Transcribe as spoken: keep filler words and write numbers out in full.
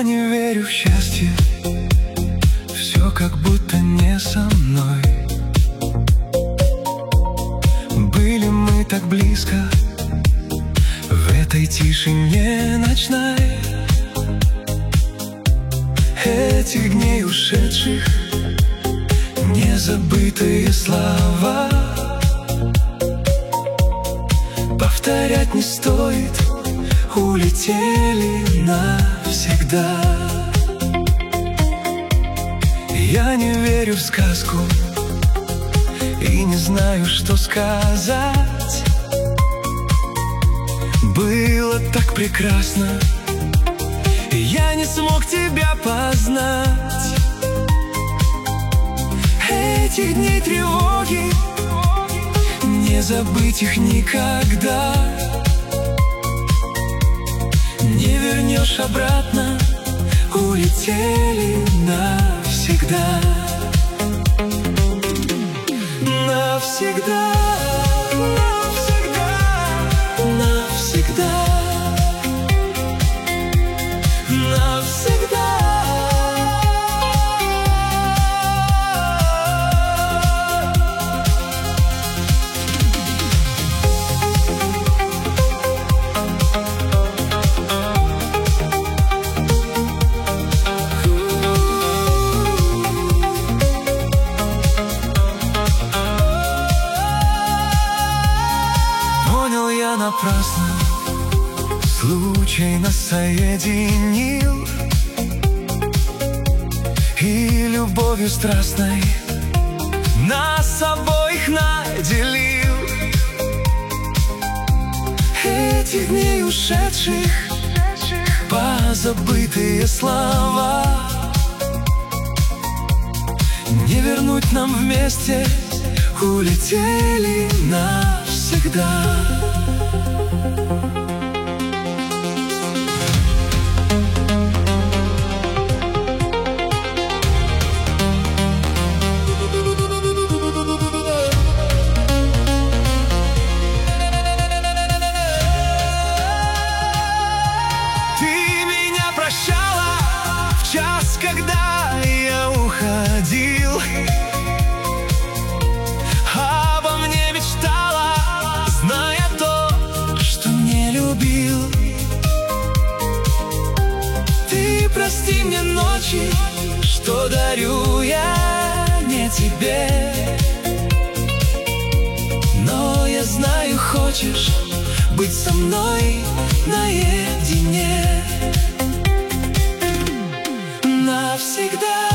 Я не верю в счастье, все как будто не со мной. Были мы так близко в этой тишине ночной. Этих дней ушедших незабытые слова повторять не стоит, улетели навсегда. Я не верю в сказку и не знаю, что сказать. Было так прекрасно, я не смог тебя познать. Этих дней тревоги, не забыть их никогда. Не вернешь обратно, улетели навсегда. Навсегда, навсегда, навсегда, навсегда. Я напрасно случай нас соединил, и любовью страстной нас обоих наделил. Этих дней ушедших позабытые слова не вернуть нам вместе, улетели навсегда. Час, когда я уходил, обо мне мечтала, зная то, что не любил. Ты прости мне ночи, что дарю я не тебе, но я знаю, хочешь быть со мной наедине. Навсегда.